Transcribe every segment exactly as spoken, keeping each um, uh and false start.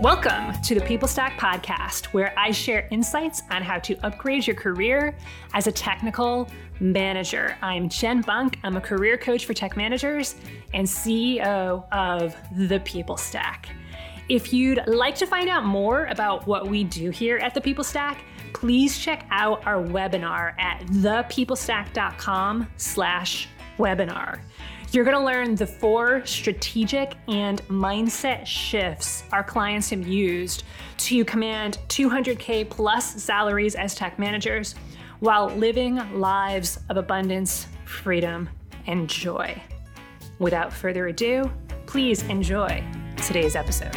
Welcome to the People Stack podcast, where I share insights on how to upgrade your career as a technical manager. I'm Jen Bunk. I'm a career coach for tech managers and C E O of the People Stack. If you'd like to find out more about what we do here at the People Stack, please check out our webinar at thepeoplestack.com slash webinar. You're going to learn the four strategic and mindset shifts our clients have used to command two hundred K plus salaries as tech managers while living lives of abundance, freedom, and joy. Without further ado, please enjoy today's episode.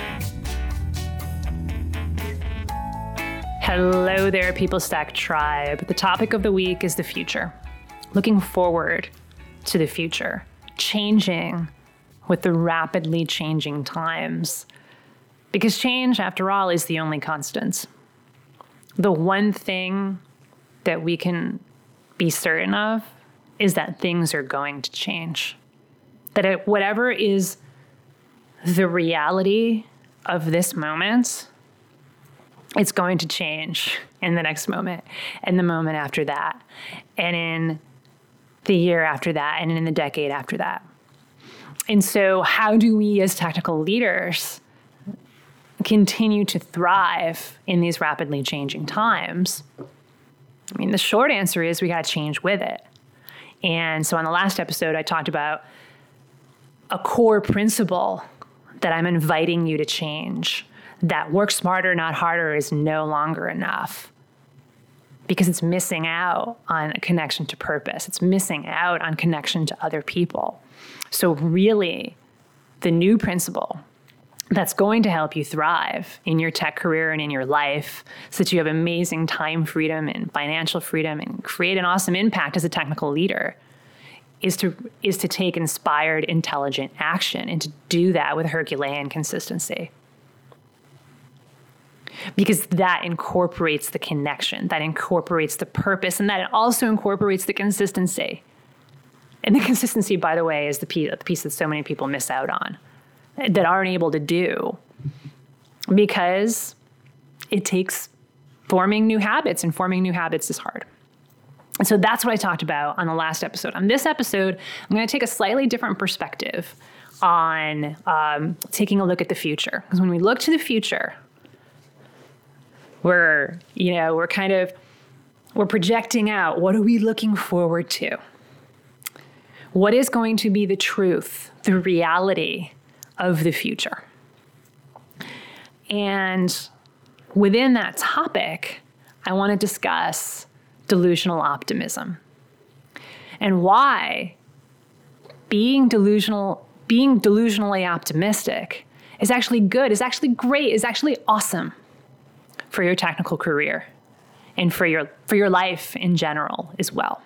Hello there, People Stack Tribe. The topic of the week is the future. Looking forward to the future. Changing with the rapidly changing times. Because change, after all, is the only constant. The one thing that we can be certain of is that things are going to change. That it, whatever is the reality of this moment, it's going to change in the next moment, and the moment after that, and in the year after that, and in the decade after that. And so how do we as technical leaders continue to thrive in these rapidly changing times? I mean, the short answer is we got to change with it. And so on the last episode, I talked about a core principle that I'm inviting you to change, that work smarter, not harder is no longer enough. Because it's missing out on a connection to purpose. It's missing out on connection to other people. So really, the new principle that's going to help you thrive in your tech career and in your life so that you have amazing time freedom and financial freedom and create an awesome impact as a technical leader is to, is to take inspired, intelligent action, and to do that with Herculean consistency. Because that incorporates the connection, that incorporates the purpose, and that it also incorporates the consistency. And the consistency, by the way, is the piece, the piece that so many people miss out on, that aren't able to do, because it takes forming new habits, and forming new habits is hard. And so that's what I talked about on the last episode. On this episode, I'm going to take a slightly different perspective on um, taking a look at the future. Because when we look to the future, We're, you know, we're kind of, we're projecting out. What are we looking forward to? What is going to be the truth, the reality of the future? And within that topic, I want to discuss delusional optimism and why being delusional, being delusionally optimistic is actually good, is actually great, is actually awesome for your technical career and for your for your life in general as well.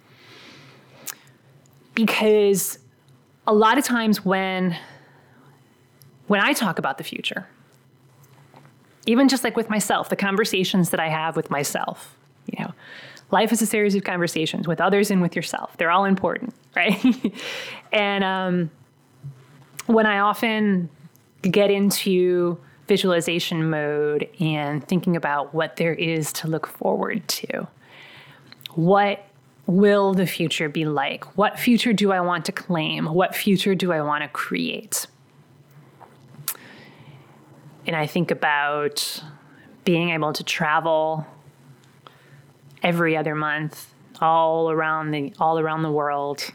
Because a lot of times when when I talk about the future, even just like with myself, the conversations that I have with myself, you know, life is a series of conversations with others and with yourself. They're all important, right? and um, when I often get into visualization mode and thinking about what there is to look forward to. What will the future be like? What future do I want to claim? What future do I want to create? And I think about being able to travel every other month all around the all around the world,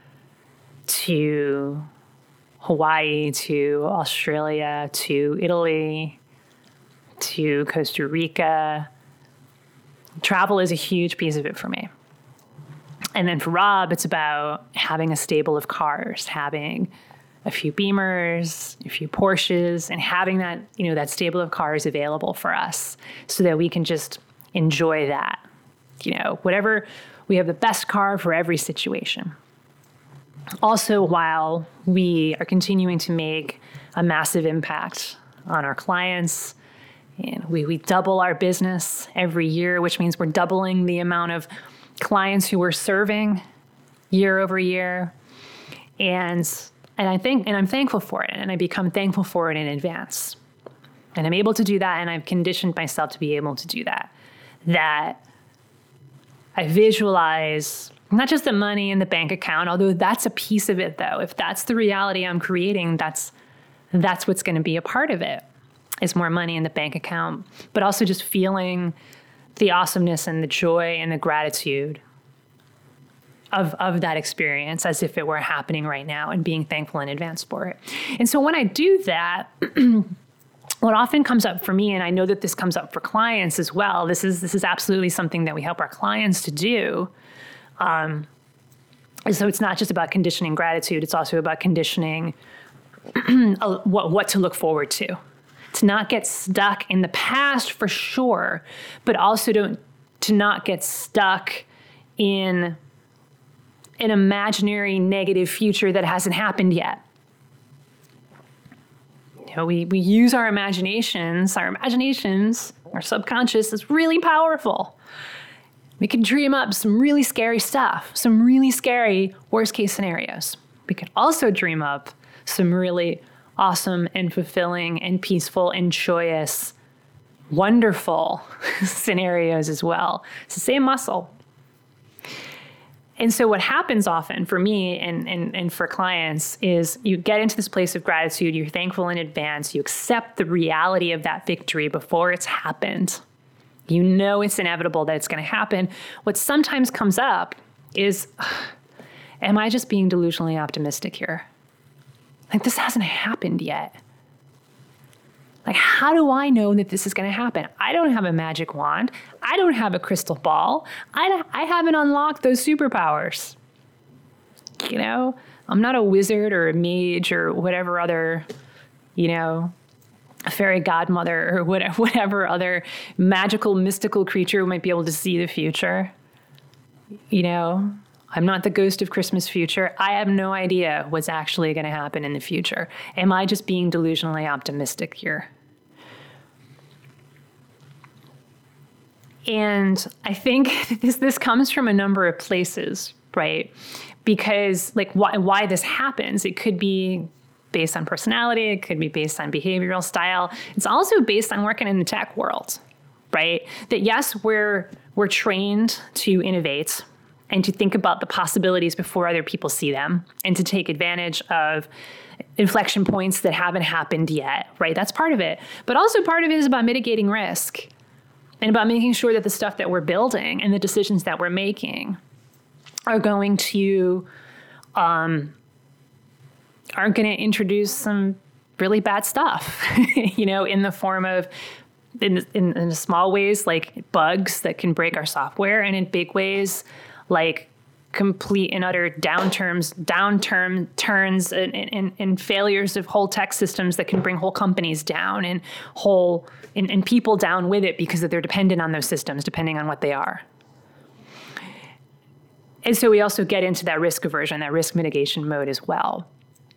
to Hawaii, to Australia, to Italy, to Costa Rica. Travel is a huge piece of it for me. And then for Rob, it's about having a stable of cars, having a few Beamers, a few Porsches, and having that, you know, that stable of cars available for us so that we can just enjoy that. You know, whatever, we have the best car for every situation. Also, while we are continuing to make a massive impact on our clients, and we, we double our business every year, which means we're doubling the amount of clients who we're serving year over year. And and I think and I'm thankful for it, and I become thankful for it in advance. And I'm able to do that, and I've conditioned myself to be able to do that. That I visualize not just the money in the bank account, although that's a piece of it, though. If that's the reality I'm creating, that's that's what's going to be a part of it, is more money in the bank account, but also just feeling the awesomeness and the joy and the gratitude of, of that experience as if it were happening right now, and being thankful in advance for it. And so when I do that, what often comes up for me, and I know that this comes up for clients as well, this is this is absolutely something that we help our clients to do. Um, so it's not just about conditioning gratitude, it's also about conditioning what, what to look forward to. To not get stuck in the past for sure, but also don't to not get stuck in an imaginary negative future that hasn't happened yet. You know, we, we use our imaginations, our imaginations, our subconscious is really powerful. We can dream up some really scary stuff, some really scary worst case scenarios. We could also dream up some really awesome and fulfilling and peaceful and joyous, wonderful scenarios as well. It's the same muscle. And so what happens often for me and, and, and for clients is you get into this place of gratitude, you're thankful in advance, you accept the reality of that victory before it's happened. You know it's inevitable that it's going to happen. What sometimes comes up is, am I just being delusionally optimistic here? Like, this hasn't happened yet. Like, how do I know that this is going to happen? I don't have a magic wand. I don't have a crystal ball. I, don't, I haven't unlocked those superpowers. You know, I'm not a wizard or a mage or whatever other, you know, fairy godmother or whatever, whatever other magical, mystical creature who might be able to see the future. You know, I'm not the ghost of Christmas future. I have no idea what's actually going to happen in the future. Am I just being delusionally optimistic here? And I think this this comes from a number of places, right? Because like why why this happens, it could be based on personality, it could be based on behavioral style. It's also based on working in the tech world, right? That yes, we're we're trained to innovate and to think about the possibilities before other people see them, and to take advantage of inflection points that haven't happened yet, right? That's part of it. But also part of it is about mitigating risk and about making sure that the stuff that we're building and the decisions that we're making are going to, um, are going to introduce some really bad stuff, you know, in the form of, in, in, in small ways, like bugs that can break our software, and in big ways, like complete and utter downturns, downturn turns and, and, and failures of whole tech systems that can bring whole companies down and whole and, and people down with it because they're dependent on those systems, depending on what they are. And so we also get into that risk aversion, that risk mitigation mode as well.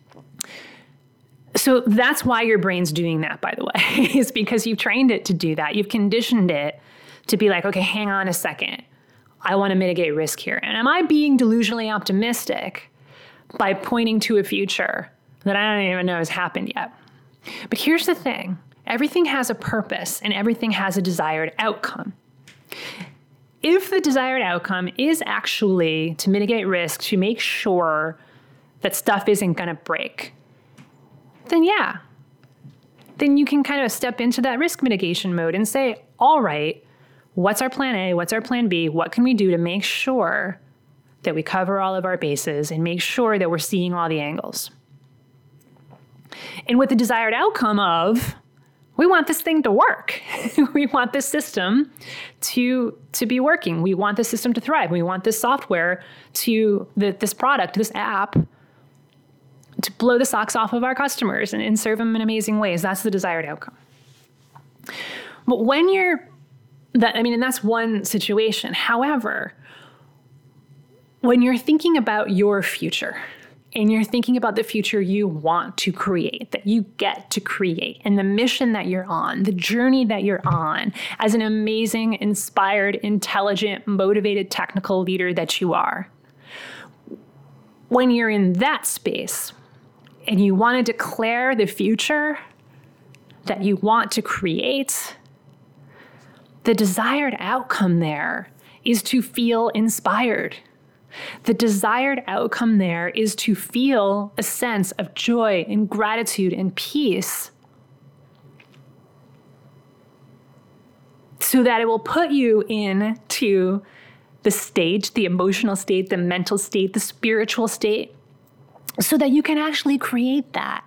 So that's why your brain's doing that, by the way, is because you've trained it to do that. You've conditioned it to be like, okay, hang on a second. I want to mitigate risk here. And am I being delusionally optimistic by pointing to a future that I don't even know has happened yet? But here's the thing. Everything has a purpose and everything has a desired outcome. If the desired outcome is actually to mitigate risk, to make sure that stuff isn't going to break, then yeah, then you can kind of step into that risk mitigation mode and say, all right, what's our plan A? What's our plan B? What can we do to make sure that we cover all of our bases and make sure that we're seeing all the angles? And with the desired outcome of, we want this thing to work. We want this system to, to be working. We want this system to thrive. We want this software to, the, this product, this app, to blow the socks off of our customers and, and serve them in amazing ways. That's the desired outcome. But when you're, that I mean, and that's one situation. However, when you're thinking about your future, and you're thinking about the future you want to create, that you get to create, and the mission that you're on, the journey that you're on as an amazing, inspired, intelligent, motivated, technical leader that you are, when you're in that space and you want to declare the future, that you want to create, the desired outcome there is to feel inspired. The desired outcome there is to feel a sense of joy and gratitude and peace, so that it will put you into the state, the emotional state, the mental state, the spiritual state, so that you can actually create that.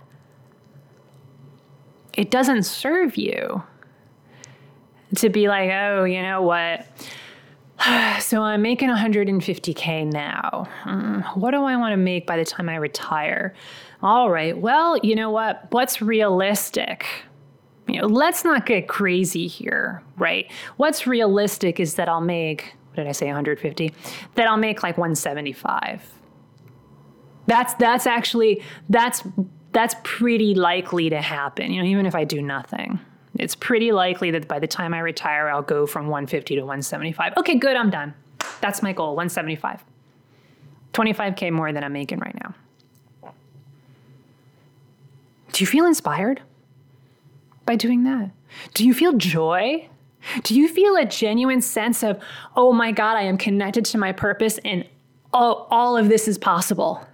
It doesn't serve you to be like, oh, you know what? So I'm making one hundred fifty K now. Mm, what do I want to make by the time I retire? All right, well, you know what? What's realistic? You know, let's not get crazy here, right? What's realistic is that I'll make, what did I say, one hundred fifty? That I'll make like one seventy-five. That's that's actually, that's that's pretty likely to happen, you know, even if I do nothing. It's pretty likely that by the time I retire, I'll go from one fifty to one seventy-five. Okay, good, I'm done. That's my goal, one seventy-five. twenty-five K more than I'm making right now. Do you feel inspired by doing that? Do you feel joy? Do you feel a genuine sense of, oh my God, I am connected to my purpose and all, all of this is possible?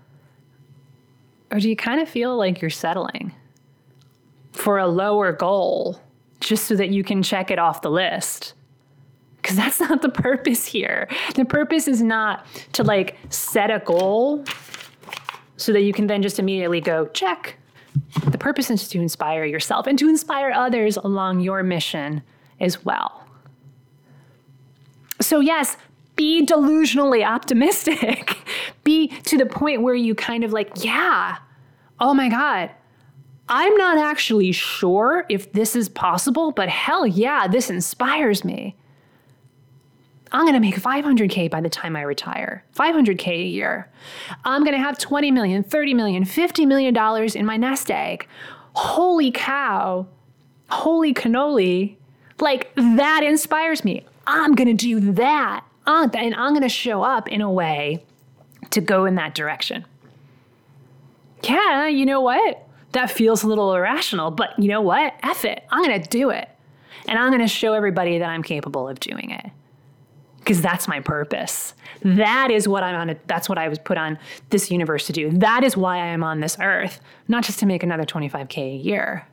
Or do you kind of feel like you're settling for a lower goal just so that you can check it off the list? Because that's not the purpose here. The purpose is not to like set a goal so that you can then just immediately go check. The purpose is to inspire yourself and to inspire others along your mission as well. So yes, be delusionally optimistic. Be to the point where you kind of like, yeah, oh my God, I'm not actually sure if this is possible, but hell yeah, this inspires me. I'm going to make five hundred K by the time I retire, five hundred K a year. I'm going to have twenty million, thirty million, fifty million dollars in my nest egg. Holy cow. Holy cannoli. Like, that inspires me. I'm going to do that. Uh, and I'm going to show up in a way to go in that direction. Yeah, you know what? That feels a little irrational, but you know what? F it. I'm going to do it. And I'm going to show everybody that I'm capable of doing it. Because that's my purpose. That is what I'm on. A, that's what I was put on this universe to do. That is why I am on this earth. Not just to make another twenty-five K a year,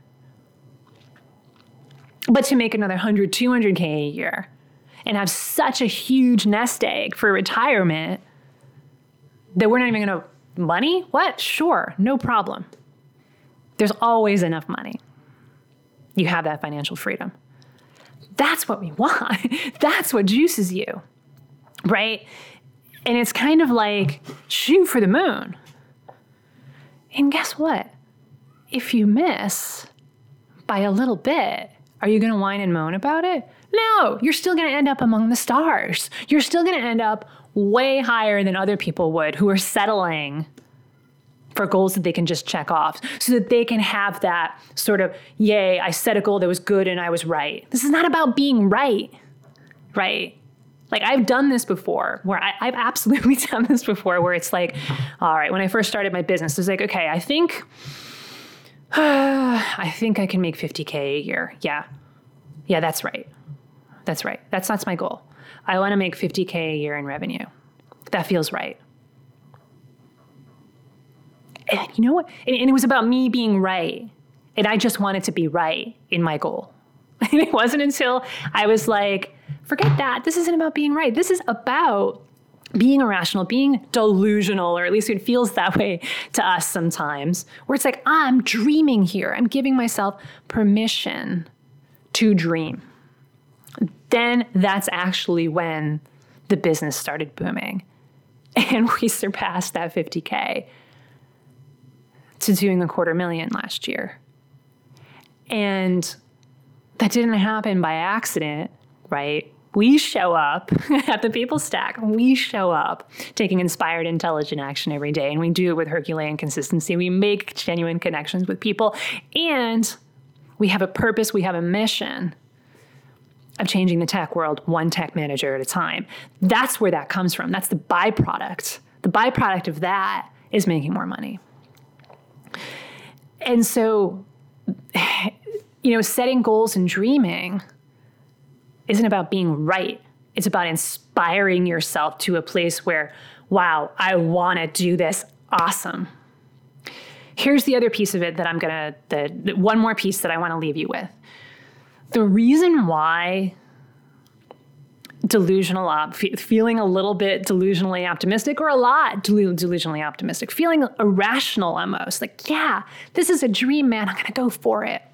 but to make another one hundred, two hundred K a year and have such a huge nest egg for retirement that we're not even going to, money? What? Sure, no problem. There's always enough money. You have that financial freedom. That's what we want. That's what juices you, right? And it's kind of like shoot for the moon. And guess what? If you miss by a little bit, are you going to whine and moan about it? No, you're still going to end up among the stars. You're still going to end up way higher than other people would who are settling for goals that they can just check off so that they can have that sort of, yay, I set a goal that was good and I was right. This is not about being right, right? Like I've done this before where I, I've absolutely done this before where it's like, all right, when I first started my business, it's like, okay, I think, uh, I think I can make fifty K a year. Yeah. Yeah, that's right. That's right. That's not my goal. I want to make fifty K a year in revenue. That feels right. And you know what? And, and it was about me being right. And I just wanted to be right in my goal. And it wasn't until I was like, forget that. This isn't about being right. This is about being irrational, being delusional, or at least it feels that way to us sometimes, where it's like, I'm dreaming here. I'm giving myself permission to dream. Then that's actually when the business started booming. And we surpassed that fifty K to doing a quarter million last year. And that didn't happen by accident, right? We show up at the People Stack. We show up taking inspired, intelligent action every day. And we do it with Herculean consistency. We make genuine connections with people. And we have a purpose. We have a mission of changing the tech world one tech manager at a time. That's where that comes from. That's the byproduct. The byproduct of that is making more money. And so you know, setting goals and dreaming isn't about being right. It's about inspiring yourself to a place where, wow, I want to do this. Awesome. Here's the other piece of it that I'm going to, the, the one more piece that I want to leave you with. The reason why delusional, op- feeling a little bit delusionally optimistic, or a lot delu- delusionally optimistic, feeling irrational almost, like, yeah, this is a dream, man, I'm going to go for it.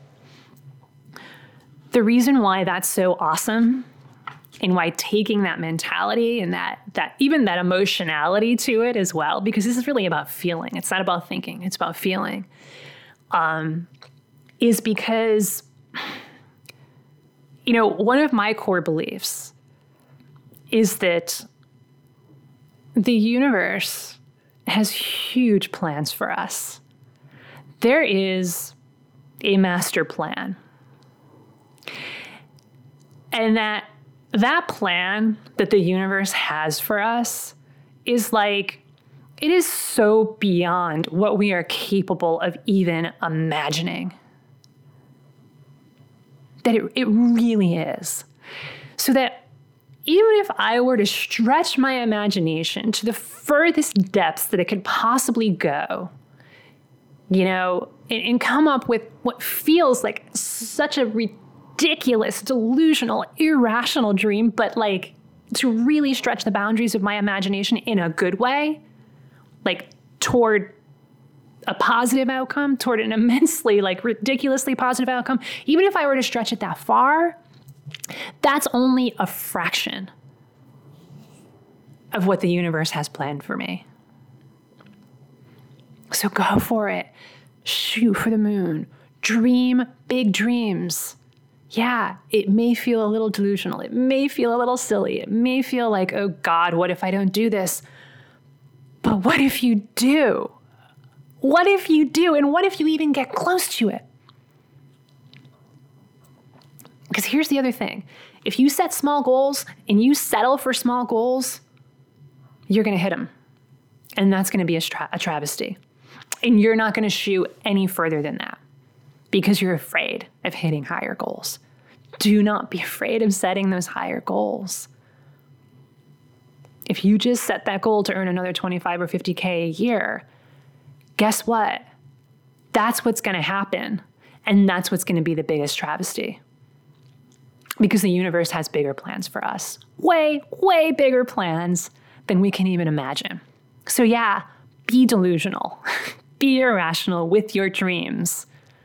The reason why that's so awesome, and why taking that mentality and that, that even that emotionality to it as well, because this is really about feeling. It's not about thinking. It's about feeling, um, is because, you know, one of my core beliefs is that the universe has huge plans for us. There is a master plan. And that that plan that the universe has for us is like, it is so beyond what we are capable of even imagining. That it, it really is. So that even if I were to stretch my imagination to the furthest depths that it could possibly go, you know, and, and come up with what feels like such a ridiculous, ridiculous, delusional, irrational dream, but like to really stretch the boundaries of my imagination in a good way, like toward a positive outcome, toward an immensely, like ridiculously positive outcome, even if I were to stretch it that far, that's only a fraction of what the universe has planned for me. So go for it. Shoot for the moon. Dream big dreams. Yeah, it may feel a little delusional. It may feel a little silly. It may feel like, oh God, what if I don't do this? But what if you do? What if you do? And what if you even get close to it? Because here's the other thing. If you set small goals and you settle for small goals, you're going to hit them. And that's going to be a, tra- a travesty. And you're not going to shoot any further than that, because you're afraid of hitting higher goals. Do not be afraid of setting those higher goals. If you just set that goal to earn another twenty-five or fifty K a year, guess what? That's what's going to happen. And that's what's going to be the biggest travesty. Because the universe has bigger plans for us. Way, way bigger plans than we can even imagine. So yeah, be delusional. Be irrational with your dreams.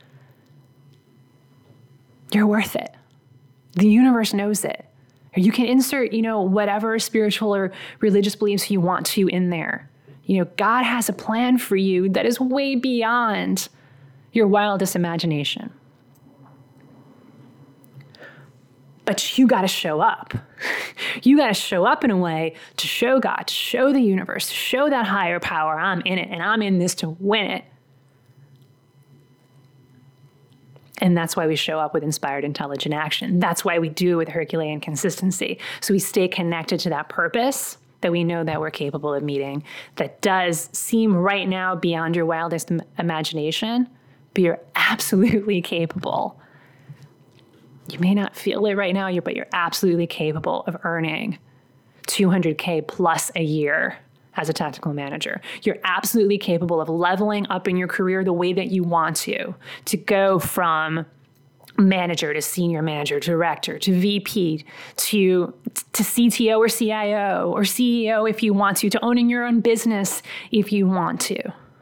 You're worth it. The universe knows it. You can insert, you know, whatever spiritual or religious beliefs you want to in there. You know, God has a plan for you that is way beyond your wildest imagination. But you got to show up. You got to show up in a way to show God, to show the universe, to show that higher power, I'm in it and I'm in this to win it. And that's why we show up with inspired, intelligent action. That's why we do it with Herculean consistency. So we stay connected to that purpose that we know that we're capable of meeting, that does seem right now beyond your wildest im- imagination, but you're absolutely capable. You may not feel it right now, but you're absolutely capable of earning two hundred K plus a year as a tactical manager. You're absolutely capable of leveling up in your career the way that you want to, to go from manager to senior manager, director to V P, to, to C T O or C I O or C E O if you want to, to owning your own business if you want to.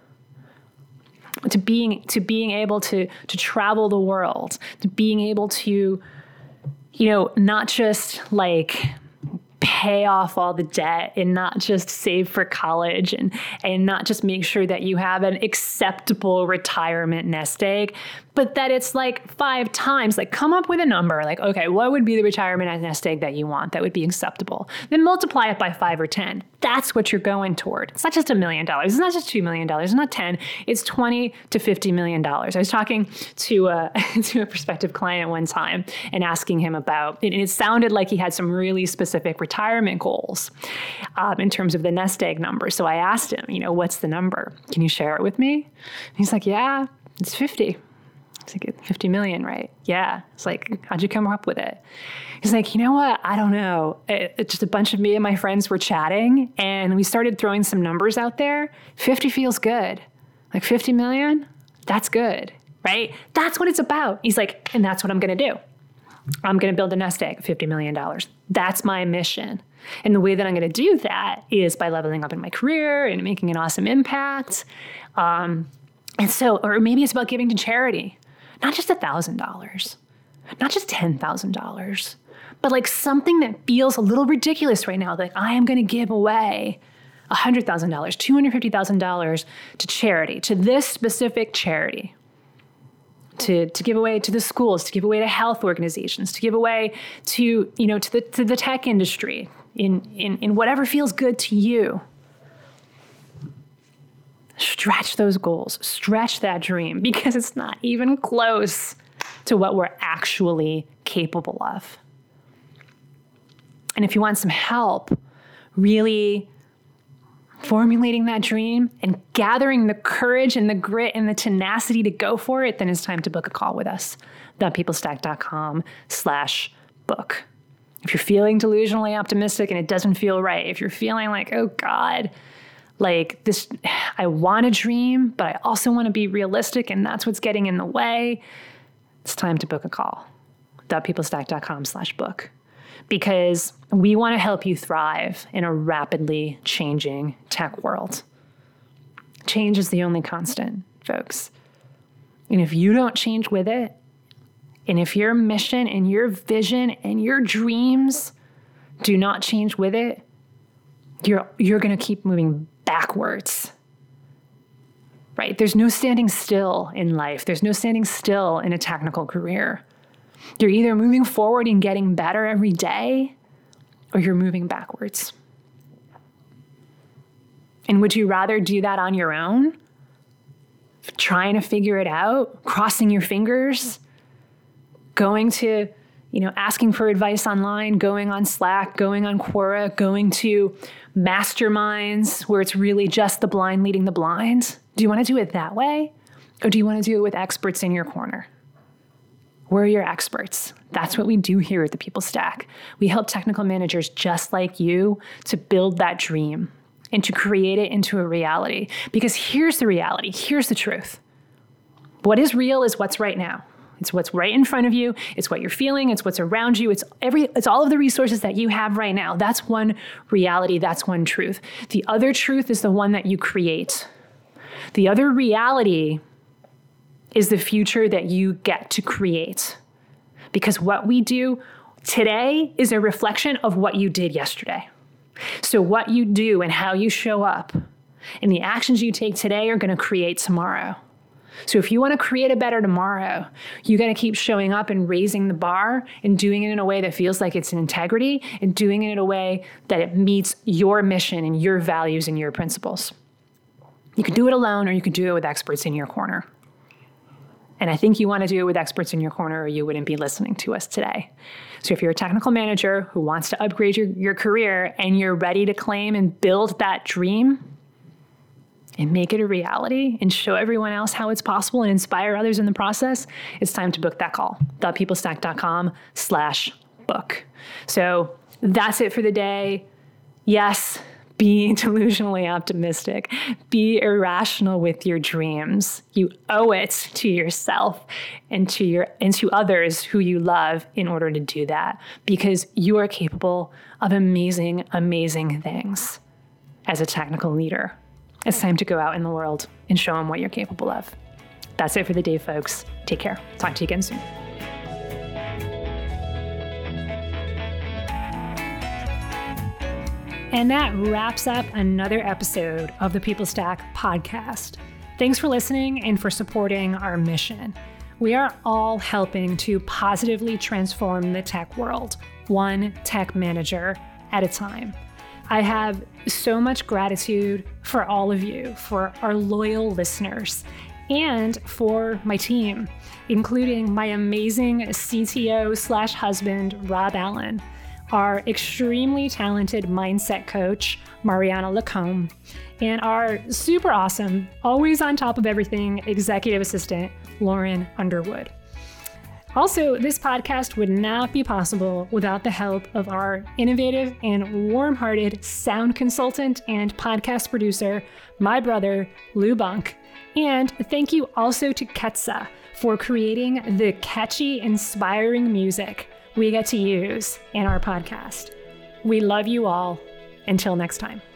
To being to being able to to travel the world, to being able to, you know, not just like pay off all the debt and not just save for college and and not just make sure that you have an acceptable retirement nest egg, but that it's like five times, like come up with a number, like, okay, what would be the retirement nest egg that you want that would be acceptable? Then multiply it by five or ten. That's what you're going toward. It's not just a million dollars. It's not just two million dollars. It's not ten. It's twenty to fifty million dollars. I was talking to a, to a prospective client one time and asking him about, and it sounded like he had some really specific retirement goals um, in terms of the nest egg number. So I asked him, you know, what's the number? Can you share it with me? And he's like, yeah, it's fifty. It's like fifty million, right? Yeah. It's like, how'd you come up with it? He's like, you know what? I don't know. It, it, just a bunch of me and my friends were chatting and we started throwing some numbers out there. fifty feels good. Like fifty million, that's good, right? That's what it's about. He's like, and that's what I'm going to do. I'm going to build a nest egg of fifty million dollars. That's my mission. And the way that I'm going to do that is by leveling up in my career and making an awesome impact. Um, and so, or maybe it's about giving to charity, not just one thousand dollars, not just ten thousand dollars, but like something that feels a little ridiculous right now. Like I am going to give away one hundred thousand dollars, two hundred fifty thousand dollars to charity, to this specific charity. To, to give away to the schools, to give away to health organizations, to give away to, you know, to the to the tech industry, in, in, in whatever feels good to you. Stretch those goals, stretch that dream, because it's not even close to what we're actually capable of. And if you want some help really formulating that dream and gathering the courage and the grit and the tenacity to go for it, then it's time to book a call with us. thepeoplestack.com slash book. If you're feeling delusionally optimistic and it doesn't feel right, if you're feeling like, oh God, like this, I want a dream, but I also want to be realistic and that's what's getting in the way, it's time to book a call. thepeoplestack.com slash book. Because we want to help you thrive in a rapidly changing tech world. Change is the only constant, folks. And if you don't change with it, and if your mission and your vision and your dreams do not change with it, you're you're going to keep moving backwards. Right? There's no standing still in life. There's no standing still in a technical career. You're either moving forward and getting better every day, or you're moving backwards. And would you rather do that on your own? Trying to figure it out, crossing your fingers, going to, you know, asking for advice online, going on Slack, going on Quora, going to masterminds where it's really just the blind leading the blind? Do you want to do it that way? Or do you want to do it with experts in your corner? We're your experts. That's what we do here at the People Stack. We help technical managers just like you to build that dream and to create it into a reality. Because here's the reality. Here's the truth. What is real is what's right now. It's what's right in front of you. It's what you're feeling. It's what's around you. It's every. It's all of the resources that you have right now. That's one reality. That's one truth. The other truth is the one that you create. The other reality is the future that you get to create. Because what we do today is a reflection of what you did yesterday. So what you do and how you show up and the actions you take today are going to create tomorrow. So if you want to create a better tomorrow, you got to keep showing up and raising the bar and doing it in a way that feels like it's in integrity and doing it in a way that it meets your mission and your values and your principles. You can do it alone or you can do it with experts in your corner. And I think you want to do it with experts in your corner or you wouldn't be listening to us today. So if you're a technical manager who wants to upgrade your, your career and you're ready to claim and build that dream and make it a reality and show everyone else how it's possible and inspire others in the process, it's time to book that call. thepeoplestack.com slash book. So that's it for the day. Yes, be delusionally optimistic. Be irrational with your dreams. You owe it to yourself and to your and to others who you love in order to do that, because you are capable of amazing, amazing things as a technical leader. It's time to go out in the world and show them what you're capable of. That's it for the day, folks. Take care. Talk to you again soon. And that wraps up another episode of the People Stack podcast. Thanks for listening and for supporting our mission. We are all helping to positively transform the tech world, one tech manager at a time. I have so much gratitude for all of you, for our loyal listeners, and for my team, including my amazing C T O slash husband, Rob Allen. our extremely talented mindset coach, Mariana Lacombe, and our super awesome, always on top of everything, executive assistant, Lauren Underwood. Also, this podcast would not be possible without the help of our innovative and warm-hearted sound consultant and podcast producer, my brother, Lou Bunk. And thank you also to Ketsa for creating the catchy, inspiring music we get to use in our podcast. We love you all. Until next time.